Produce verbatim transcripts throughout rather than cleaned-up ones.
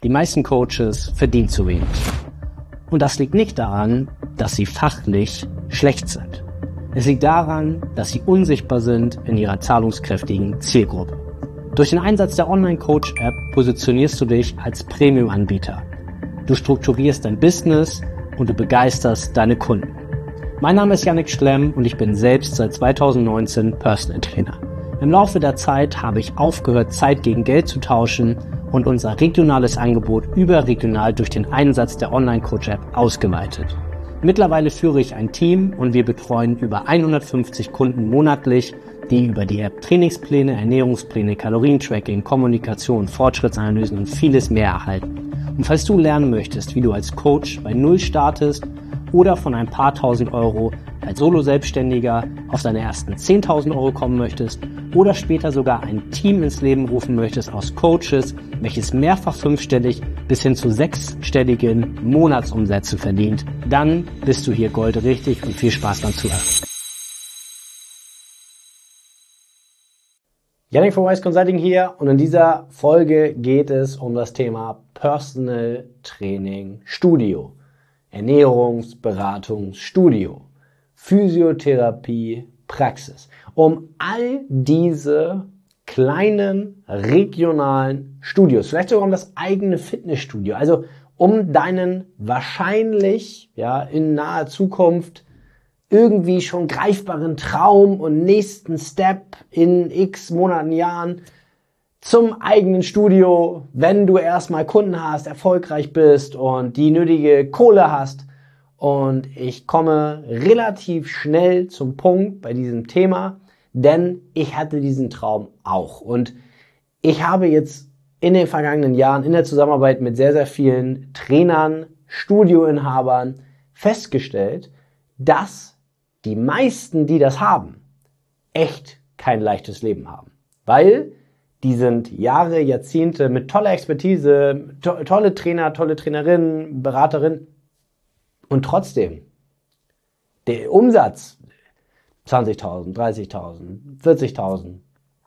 Die meisten Coaches verdienen zu wenig. Und das liegt nicht daran, dass sie fachlich schlecht sind. Es liegt daran, dass sie unsichtbar sind in ihrer zahlungskräftigen Zielgruppe. Durch den Einsatz der Online-Coach-App positionierst du dich als Premium-Anbieter. Du strukturierst dein Business und du begeisterst deine Kunden. Mein Name ist Yannick Schlemm und ich bin selbst seit zweitausendneunzehn Personal Trainer. Im Laufe der Zeit habe ich aufgehört, Zeit gegen Geld zu tauschen und unser regionales Angebot überregional durch den Einsatz der Online-Coach-App ausgeweitet. Mittlerweile führe ich ein Team und wir betreuen über hundertfünfzig Kunden monatlich, die über die App Trainingspläne, Ernährungspläne, Kalorientracking, Kommunikation, Fortschrittsanalysen und vieles mehr erhalten. Und falls du lernen möchtest, wie du als Coach bei Null startest oder von ein paar tausend Euro als Solo-Selbstständiger auf deine ersten zehntausend Euro kommen möchtest oder später sogar ein Team ins Leben rufen möchtest aus Coaches, welches mehrfach fünfstellig bis hin zu sechsstelligen Monatsumsätze verdient, dann bist du hier goldrichtig und viel Spaß beim Zuhören. Yannick von Wise Consulting hier und in dieser Folge geht es um das Thema Personal Training Studio, Ernährungsberatungsstudio, Physiotherapie Praxis. Um all diese kleinen regionalen Studios, vielleicht sogar um das eigene Fitnessstudio, also um deinen wahrscheinlich ja in naher Zukunft irgendwie schon greifbaren Traum und nächsten Step in x Monaten, Jahren zum eigenen Studio, wenn du erstmal Kunden hast, erfolgreich bist und die nötige Kohle hast. Und ich komme relativ schnell zum Punkt bei diesem Thema, denn ich hatte diesen Traum auch. Und ich habe jetzt in den vergangenen Jahren in der Zusammenarbeit mit sehr, sehr vielen Trainern, Studioinhabern festgestellt, dass die meisten, die das haben, echt kein leichtes Leben haben. Weil die sind Jahre, Jahrzehnte mit toller Expertise, to- tolle Trainer, tolle Trainerinnen, Beraterinnen. Und trotzdem, der Umsatz zwanzigtausend, dreißigtausend, vierzigtausend.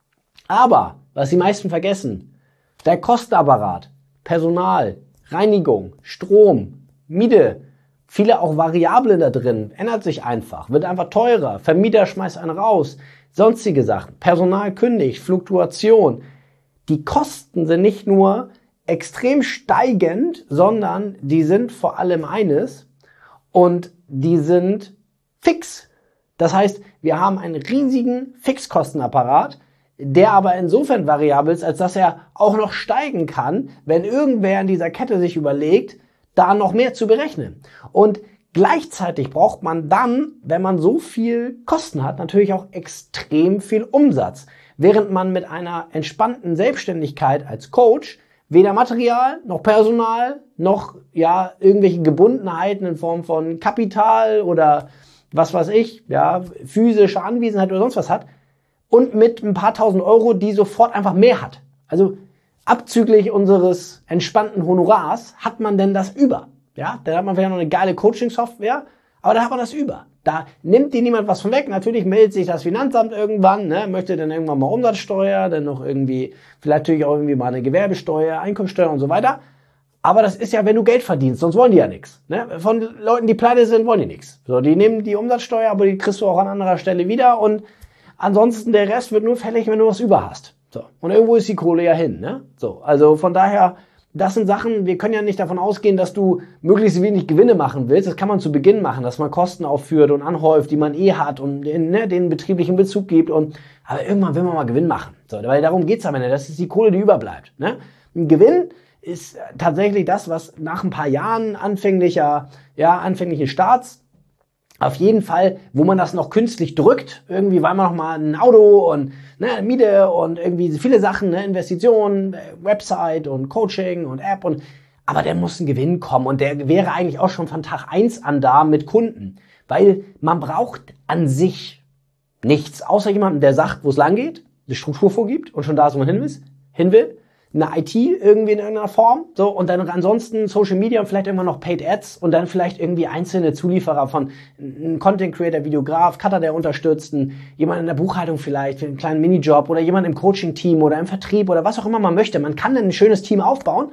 Aber, was die meisten vergessen, der Kostenapparat, Personal, Reinigung, Strom, Miete, viele auch Variablen da drin, ändert sich einfach, wird einfach teurer, Vermieter schmeißt einen raus, sonstige Sachen, Personal kündigt, Fluktuation. Die Kosten sind nicht nur extrem steigend, sondern die sind vor allem eines und die sind fix. Das heißt, wir haben einen riesigen Fixkostenapparat, der aber insofern variabel ist, als dass er auch noch steigen kann, wenn irgendwer in dieser Kette sich überlegt, da noch mehr zu berechnen. Und gleichzeitig braucht man dann, wenn man so viel Kosten hat, natürlich auch extrem viel Umsatz. Während man mit einer entspannten Selbstständigkeit als Coach weder Material, noch Personal, noch ja irgendwelche Gebundenheiten in Form von Kapital oder was weiß ich, ja, physische Anwesenheit oder sonst was hat und mit ein paar tausend Euro, die sofort einfach mehr hat. Also abzüglich unseres entspannten Honorars hat man denn das über. Ja, da hat man vielleicht noch eine geile Coaching-Software, aber da hat man das über. Da nimmt dir niemand was von weg. Natürlich meldet sich das Finanzamt irgendwann, ne, möchte dann irgendwann mal Umsatzsteuer, dann noch irgendwie, vielleicht natürlich auch irgendwie mal eine Gewerbesteuer, Einkommensteuer und so weiter. Aber das ist ja, wenn du Geld verdienst, sonst wollen die ja nichts. Ne? Von Leuten, die pleite sind, wollen die nichts. So, die nehmen die Umsatzsteuer, aber die kriegst du auch an anderer Stelle wieder und ansonsten der Rest wird nur fällig, wenn du was über hast. So. Und irgendwo ist die Kohle ja hin, ne? So. Also von daher, das sind Sachen, wir können ja nicht davon ausgehen, dass du möglichst wenig Gewinne machen willst. Das kann man zu Beginn machen, dass man Kosten aufführt und anhäuft, die man eh hat und ne, den betrieblichen Bezug gibt und, aber irgendwann will man mal Gewinn machen. So. Weil darum geht's am Ende. Das ist die Kohle, die überbleibt, ne? Ein Gewinn ist tatsächlich das, was nach ein paar Jahren anfänglicher, ja, anfänglichen Starts auf jeden Fall, wo man das noch künstlich drückt, irgendwie, weil man noch mal ein Auto und ne, Miete und irgendwie viele Sachen, ne, Investitionen, Website und Coaching und App und, aber der muss ein Gewinn kommen und der wäre eigentlich auch schon von Tag eins an da mit Kunden, weil man braucht an sich nichts, außer jemanden, der sagt, wo es lang geht, eine Struktur vorgibt und schon da ist, wo man hin will, hin will. Eine I T irgendwie in irgendeiner Form, so, und dann ansonsten Social Media und vielleicht irgendwann noch Paid Ads und dann vielleicht irgendwie einzelne Zulieferer von einem Content Creator, Videograf, Cutter, der unterstützt, jemand in der Buchhaltung vielleicht für einen kleinen Minijob oder jemand im Coaching-Team oder im Vertrieb oder was auch immer man möchte. Man kann dann ein schönes Team aufbauen,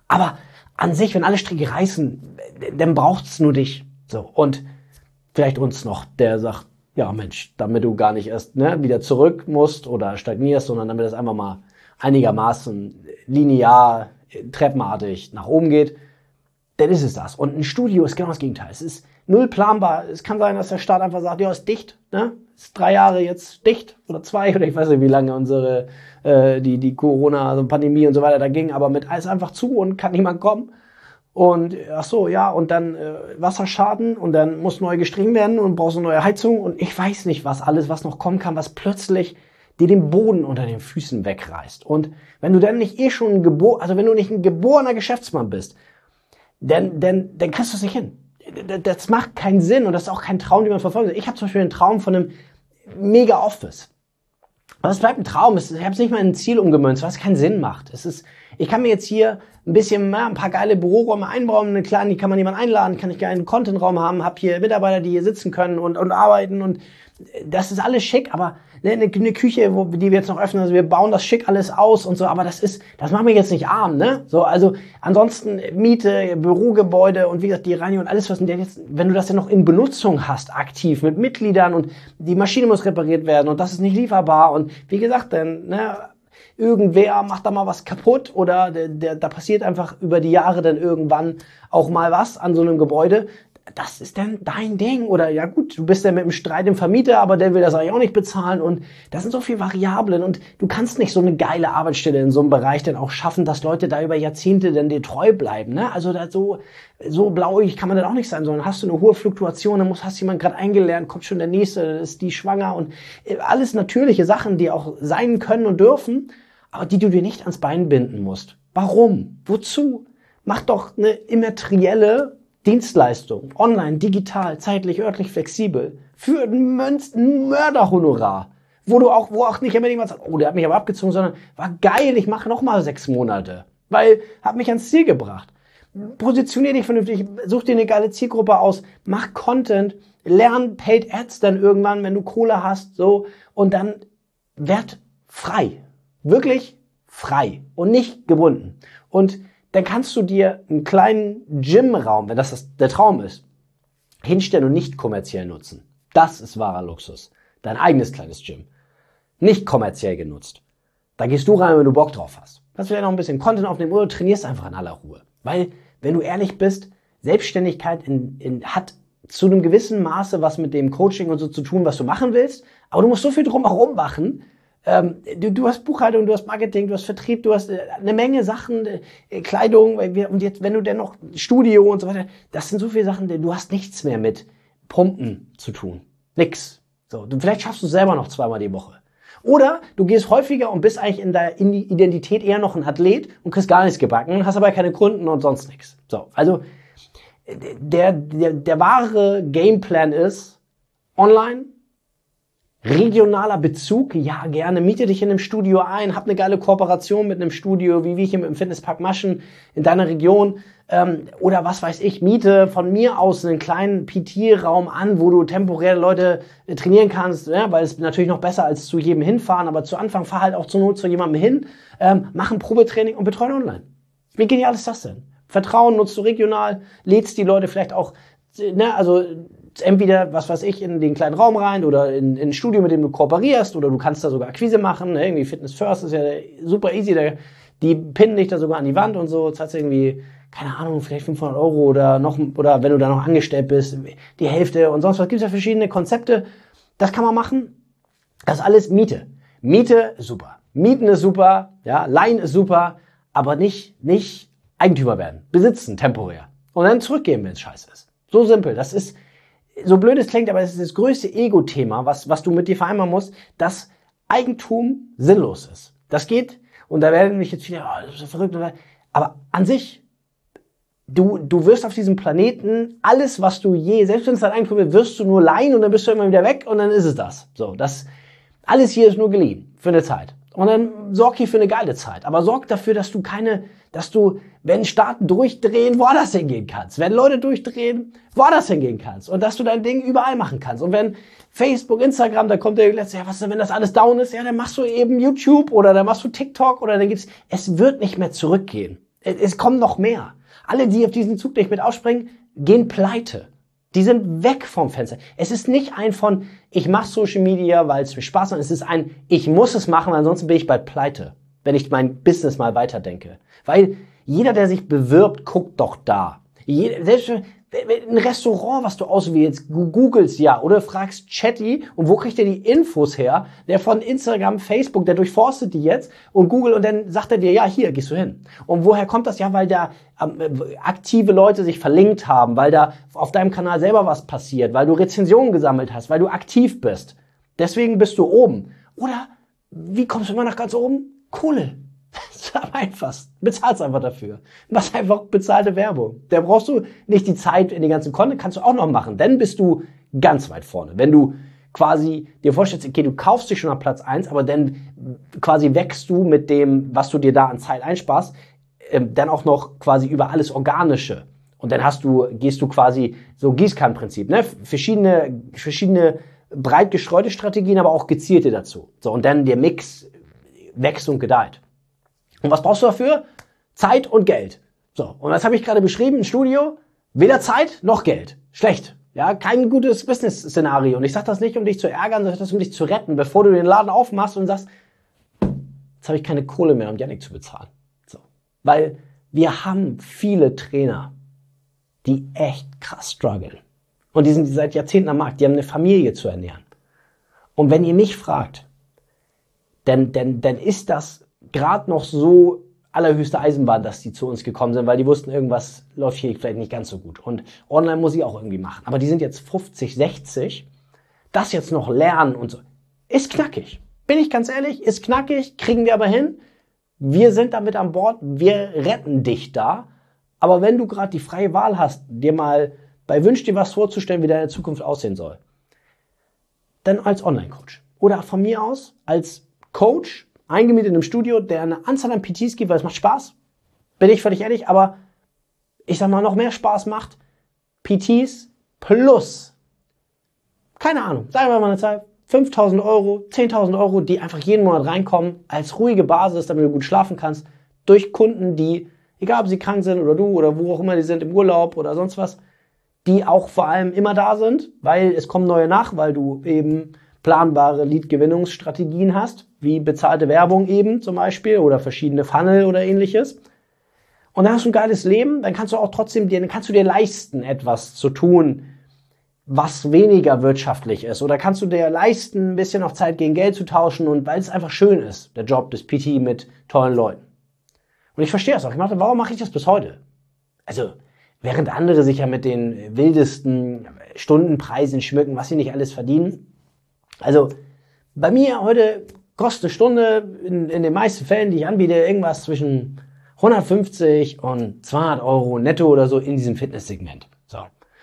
Aber an sich, wenn alle Stricke reißen, dann braucht's nur dich. So, und vielleicht uns noch, der sagt, ja Mensch, damit du gar nicht erst ne, wieder zurück musst oder stagnierst, sondern damit es einfach mal einigermaßen linear, treppenartig nach oben geht, dann ist es das. Und ein Studio ist genau das Gegenteil. Es ist null planbar. Es kann sein, dass der Staat einfach sagt, ja, ist dicht, ne? Ist drei Jahre jetzt dicht oder zwei oder ich weiß nicht, wie lange unsere äh, die die Corona, also Pandemie und so weiter da ging, aber mit alles einfach zu und kann niemand kommen. Und ach so, ja, und dann äh, Wasserschaden und dann muss neu gestrichen werden und brauchst eine neue Heizung und ich weiß nicht, was alles, was noch kommen kann, was plötzlich dir den Boden unter den Füßen wegreißt. Und wenn du dann nicht eh schon ein Gebor, also wenn du nicht ein geborener Geschäftsmann bist, dann, dann, dann kriegst du es nicht hin. Das macht keinen Sinn und das ist auch kein Traum, den man verfolgen soll. Ich habe zum Beispiel einen Traum von einem Mega-Office. Aber es bleibt ein Traum. Ich habe es nicht mal in ein Ziel umgemünzt, weil es keinen Sinn macht. Es ist, ich kann mir jetzt hier ein bisschen, ja, ein paar geile Büroräume einbauen, eine kleine, die kann man jemand einladen, kann ich gerne einen Content-Raum haben, habe hier Mitarbeiter, die hier sitzen können und, und arbeiten und das ist alles schick, aber eine, eine Küche, wo, die wir jetzt noch öffnen, also wir bauen das schick alles aus und so, aber das ist, das machen wir jetzt nicht arm, ne? So, also ansonsten Miete, Bürogebäude und wie gesagt die Reinigung und alles, was jetzt, wenn du das ja noch in Benutzung hast, aktiv mit Mitgliedern und die Maschine muss repariert werden und das ist nicht lieferbar und wie gesagt, dann, ne? Irgendwer macht da mal was kaputt oder der, der, da passiert einfach über die Jahre dann irgendwann auch mal was an so einem Gebäude. Das ist dann dein Ding. Oder ja gut, du bist ja mit dem Streit im Vermieter, aber der will das eigentlich auch nicht bezahlen. Und das sind so viele Variablen. Und du kannst nicht so eine geile Arbeitsstelle in so einem Bereich dann auch schaffen, dass Leute da über Jahrzehnte dann dir treu bleiben. Ne? Also da so, so blauig kann man dann auch nicht sein, sondern hast du eine hohe Fluktuation, dann muss, hast jemand gerade eingelernt, kommt schon der Nächste, dann ist die schwanger und alles natürliche Sachen, die auch sein können und dürfen, aber die du dir nicht ans Bein binden musst. Warum? Wozu? Mach doch eine immaterielle Dienstleistung, online, digital, zeitlich, örtlich, flexibel, für ein Mörderhonorar, wo du auch, wo auch nicht immer jemand sagt, oh, der hat mich aber abgezogen, sondern war geil, ich mache nochmal sechs Monate, weil hat mich ans Ziel gebracht. Positionier dich vernünftig, such dir eine geile Zielgruppe aus, mach Content, lern Paid Ads dann irgendwann, wenn du Kohle hast, so, und dann werd frei. Wirklich frei und nicht gebunden. Und dann kannst du dir einen kleinen Gymraum, wenn das, das der Traum ist, hinstellen und nicht kommerziell nutzen. Das ist wahrer Luxus. Dein eigenes kleines Gym. Nicht kommerziell genutzt. Da gehst du rein, wenn du Bock drauf hast. Kannst du ja noch ein bisschen Content aufnehmen oder trainierst einfach in aller Ruhe. Weil, wenn du ehrlich bist, Selbstständigkeit in, in, hat zu einem gewissen Maße was mit dem Coaching und so zu tun, was du machen willst. Aber du musst so viel drumherum machen. Ähm, du, du hast Buchhaltung, du hast Marketing, du hast Vertrieb, du hast äh, eine Menge Sachen, äh, Kleidung, weil wir, und jetzt, wenn du denn noch Studio und so weiter, das sind so viele Sachen, du hast nichts mehr mit Pumpen zu tun. Nix. So, du, vielleicht schaffst du es selber noch zweimal die Woche. Oder du gehst häufiger und bist eigentlich in der Identität eher noch ein Athlet und kriegst gar nichts gebacken, hast aber keine Kunden und sonst nichts. So, also der, der, der wahre Gameplan ist online, regionaler Bezug, ja gerne, miete dich in einem Studio ein, hab eine geile Kooperation mit einem Studio, wie wir hier mit dem Fitnesspark Maschen in deiner Region, ähm, oder was weiß ich, miete von mir aus einen kleinen P T-Raum an, wo du temporär Leute äh, trainieren kannst, ja, weil es natürlich noch besser als zu jedem hinfahren, aber zu Anfang fahr halt auch zur Not zu jemandem hin, ähm, mach ein Probetraining und betreue online. Wie genial ist das denn? Vertrauen nutzt du regional, lädst die Leute vielleicht auch, ne, also entweder, was weiß ich, in den kleinen Raum rein oder in, in ein Studio, mit dem du kooperierst oder du kannst da sogar Akquise machen, ne? Irgendwie Fitness First ist ja super easy, da, die pinnen dich da sogar an die Wand und so, zahlst irgendwie, keine Ahnung, vielleicht fünfhundert Euro oder noch, oder wenn du da noch angestellt bist, die Hälfte und sonst was, gibt's ja verschiedene Konzepte, das kann man machen, das ist alles Miete. Miete ist super, Mieten ist super, ja, Leihen ist super, aber nicht, nicht Eigentümer werden, besitzen temporär und dann zurückgeben, wenn es scheiße ist. So simpel, das ist, so blöd es klingt, aber es ist das größte Ego-Thema, was, was du mit dir vereinbaren musst, dass Eigentum sinnlos ist. Das geht, und da werden mich jetzt viele, oh, das ist so verrückt, aber an sich, du, du wirst auf diesem Planeten alles, was du je, selbst wenn es dein Eigentum ist, wirst du nur leihen und dann bist du immer wieder weg und dann ist es das. So, das, alles hier ist nur geliehen für eine Zeit. Und dann sorg hier für eine geile Zeit. Aber sorg dafür, dass du keine, dass du, wenn Staaten durchdrehen, woanders hingehen kannst. Wenn Leute durchdrehen, woanders hingehen kannst. Und dass du dein Ding überall machen kannst. Und wenn Facebook, Instagram, da kommt der letzte, ja, was denn, wenn das alles down ist? Ja, dann machst du eben YouTube oder dann machst du TikTok oder dann gibt's, es wird nicht mehr zurückgehen. Es kommen noch mehr. Alle, die auf diesen Zug nicht mit aufspringen, gehen pleite. Die sind weg vom Fenster. Es ist nicht ein von, ich mache Social Media, weil es mir Spaß macht. Es ist ein, ich muss es machen, ansonsten bin ich bald pleite, wenn ich mein Business mal weiterdenke. Weil jeder, der sich bewirbt, guckt doch da. Jeder, selbst ein Restaurant, was du auswählst, googelst ja oder fragst Chatty und wo kriegt er die Infos her? Der von Instagram, Facebook, der durchforstet die jetzt und Google und dann sagt er dir, ja, hier, gehst du hin. Und woher kommt das? Ja, weil da ähm, aktive Leute sich verlinkt haben, weil da auf deinem Kanal selber was passiert, weil du Rezensionen gesammelt hast, weil du aktiv bist. Deswegen bist du oben. Oder wie kommst du immer nach ganz oben? Kohle. Das ist am einfachsten. Bezahlst einfach dafür. Machst einfach bezahlte Werbung. Da brauchst du nicht die Zeit in die ganzen Content, kannst du auch noch machen. Dann bist du ganz weit vorne. Wenn du quasi dir vorstellst, okay, du kaufst dich schon auf Platz eins, aber dann quasi wächst du mit dem, was du dir da an Zeit einsparst, ähm, dann auch noch quasi über alles Organische. Und dann hast du, gehst du quasi so Gießkannenprinzip, ne? Verschiedene, verschiedene breit gestreute Strategien, aber auch gezielte dazu. So, und dann der Mix wächst und gedeiht. Und was brauchst du dafür? Zeit und Geld. So, und das habe ich gerade beschrieben, ein Studio, weder Zeit noch Geld. Schlecht. Ja, kein gutes Business-Szenario. Und ich sage das nicht, um dich zu ärgern, sondern das um dich zu retten, bevor du den Laden aufmachst und sagst, jetzt habe ich keine Kohle mehr, um Jannik zu bezahlen. So. Weil wir haben viele Trainer, die echt krass strugglen. Und die sind seit Jahrzehnten am Markt, die haben eine Familie zu ernähren. Und wenn ihr mich fragt, dann, dann, dann ist das gerade noch so allerhöchste Eisenbahn, dass die zu uns gekommen sind, weil die wussten, irgendwas läuft hier vielleicht nicht ganz so gut. Und online muss ich auch irgendwie machen. Aber die sind jetzt fünfzig, sechzig. Das jetzt noch lernen und so. Ist knackig. Bin ich ganz ehrlich, ist knackig, kriegen wir aber hin. Wir sind damit an Bord, wir retten dich da. Aber wenn du gerade die freie Wahl hast, dir mal bei Wünsch dir was vorzustellen, wie deine Zukunft aussehen soll, dann als Online-Coach. Oder von mir aus als Coach, eingemietet im Studio, der eine Anzahl an P Ts gibt, weil es macht Spaß. Bin ich völlig ehrlich, aber ich sag mal, noch mehr Spaß macht P Ts plus, keine Ahnung, sagen wir mal eine Zahl, fünftausend Euro, zehntausend Euro, die einfach jeden Monat reinkommen, als ruhige Basis, damit du gut schlafen kannst, durch Kunden, die, egal ob sie krank sind oder du oder wo auch immer die sind, im Urlaub oder sonst was, die auch vor allem immer da sind, weil es kommen neue nach, weil du eben planbare Lead-Gewinnungsstrategien hast, wie bezahlte Werbung eben zum Beispiel oder verschiedene Funnel oder ähnliches. Und dann hast du ein geiles Leben, dann kannst du auch trotzdem dir, dann kannst du dir leisten, etwas zu tun, was weniger wirtschaftlich ist. Oder kannst du dir leisten, ein bisschen auch Zeit gegen Geld zu tauschen und weil es einfach schön ist, der Job des P T mit tollen Leuten. Und ich verstehe das auch. Ich dachte, warum mache ich das bis heute? Also, während andere sich ja mit den wildesten Stundenpreisen schmücken, was sie nicht alles verdienen. Also, bei mir heute kostet eine Stunde in, in den meisten Fällen, die ich anbiete, irgendwas zwischen hundertfünfzig und zweihundert Euro netto oder so in diesem Fitnesssegment. So.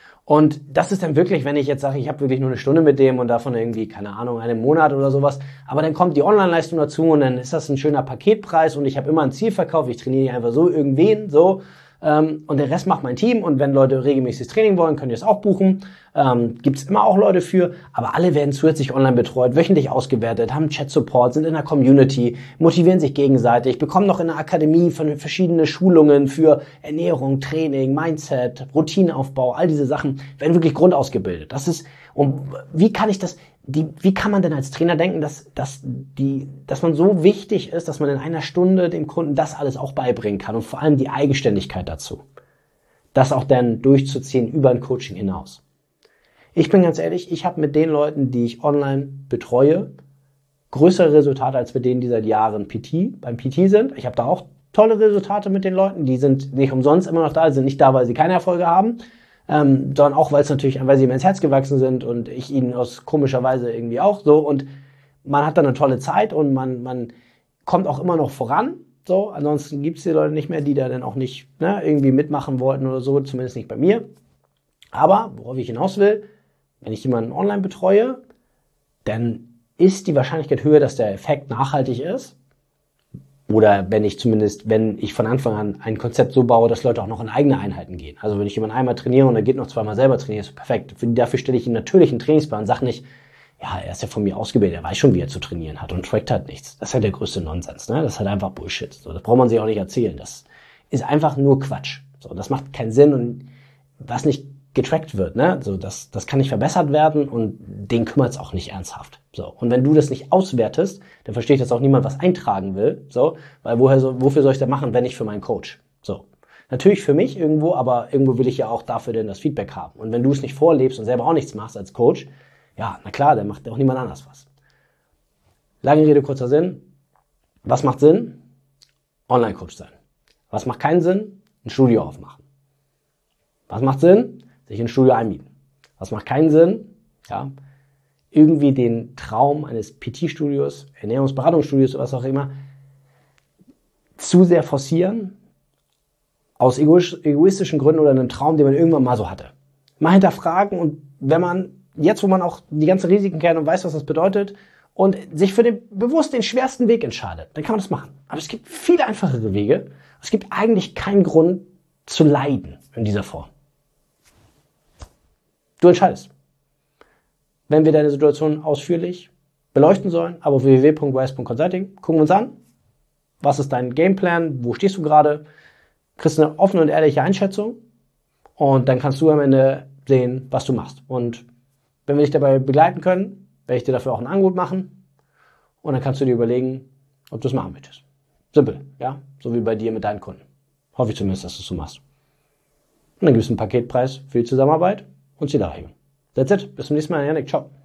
Und das ist dann wirklich, wenn ich jetzt sage, ich habe wirklich nur eine Stunde mit dem und davon irgendwie, keine Ahnung, einen Monat oder sowas, aber dann kommt die Online-Leistung dazu und dann ist das ein schöner Paketpreis und ich habe immer einen Zielverkauf, ich trainiere nicht einfach so irgendwen, so, ähm, und der Rest macht mein Team und wenn Leute regelmäßiges Training wollen, können die es auch buchen. Ähm, gibt es immer auch Leute für, aber alle werden zusätzlich online betreut, wöchentlich ausgewertet, haben Chat-Support, sind in der Community, motivieren sich gegenseitig, bekommen noch in der Akademie von verschiedene Schulungen für Ernährung, Training, Mindset, Routineaufbau, all diese Sachen werden wirklich grundausgebildet. Das ist, und wie kann ich das, die, wie kann man denn als Trainer denken, dass, dass die, dass man so wichtig ist, dass man in einer Stunde dem Kunden das alles auch beibringen kann und vor allem die Eigenständigkeit dazu. Das auch dann durchzuziehen über ein Coaching hinaus. Ich bin ganz ehrlich, ich habe mit den Leuten, die ich online betreue, größere Resultate als mit denen, die seit Jahren P T, beim P T sind. Ich habe da auch tolle Resultate mit den Leuten, die sind nicht umsonst immer noch da, sind nicht da, weil sie keine Erfolge haben, ähm, sondern auch, weil es natürlich, weil sie mir ins Herz gewachsen sind und ich ihnen aus komischer Weise irgendwie auch so und man hat dann eine tolle Zeit und man, man kommt auch immer noch voran. So, ansonsten gibt es die Leute nicht mehr, die da dann auch nicht ne, irgendwie mitmachen wollten oder so, zumindest nicht bei mir. Aber, worauf ich hinaus will, wenn ich jemanden online betreue, dann ist die Wahrscheinlichkeit höher, dass der Effekt nachhaltig ist. Oder wenn ich zumindest, wenn ich von Anfang an ein Konzept so baue, dass Leute auch noch in eigene Einheiten gehen. Also wenn ich jemanden einmal trainiere und er geht noch zweimal selber trainieren, ist perfekt. Dafür stelle ich ihm natürlich einen Trainingsplan und sage nicht, ja, er ist ja von mir ausgebildet, er weiß schon, wie er zu trainieren hat und trackt halt nichts. Das ist halt der größte Nonsens, ne? Das ist halt einfach Bullshit. So, das braucht man sich auch nicht erzählen. Das ist einfach nur Quatsch. So, das macht keinen Sinn und was nicht getrackt wird, ne, so, das, das kann nicht verbessert werden und den kümmert es auch nicht ernsthaft. So, und wenn du das nicht auswertest, dann versteht das auch niemand, was eintragen will, so, weil woher so, wofür soll ich das machen, wenn nicht für meinen Coach? So. Natürlich für mich irgendwo, aber irgendwo will ich ja auch dafür denn das Feedback haben. Und wenn du es nicht vorlebst und selber auch nichts machst als Coach, ja, na klar, dann macht auch niemand anders was. Lange Rede, kurzer Sinn. Was macht Sinn? Online-Coach sein. Was macht keinen Sinn? Ein Studio aufmachen. Was macht Sinn? Sich in ein Studio einmieten. Was macht keinen Sinn? Ja, irgendwie den Traum eines P T-Studios, Ernährungsberatungsstudios oder was auch immer, zu sehr forcieren, aus egoistischen Gründen oder einem Traum, den man irgendwann mal so hatte. Mal hinterfragen und wenn man, jetzt wo man auch die ganzen Risiken kennt und weiß, was das bedeutet und sich für den bewusst den schwersten Weg entscheidet, dann kann man das machen. Aber es gibt viel einfachere Wege. Es gibt eigentlich keinen Grund zu leiden in dieser Form. Du entscheidest. Wenn wir deine Situation ausführlich beleuchten sollen, aber auf w w w punkt wise punkt consulting, gucken wir uns an, was ist dein Gameplan, wo stehst du gerade, kriegst eine offene und ehrliche Einschätzung und dann kannst du am Ende sehen, was du machst. Und wenn wir dich dabei begleiten können, werde ich dir dafür auch ein Angebot machen und dann kannst du dir überlegen, ob du es machen möchtest. Simpel, ja, so wie bei dir mit deinen Kunden. Hoffe ich zumindest, dass du es so machst. Und dann gibt es einen Paketpreis für die Zusammenarbeit und Zielerreichung. That's it. Bis zum nächsten Mal, Janik. Ciao.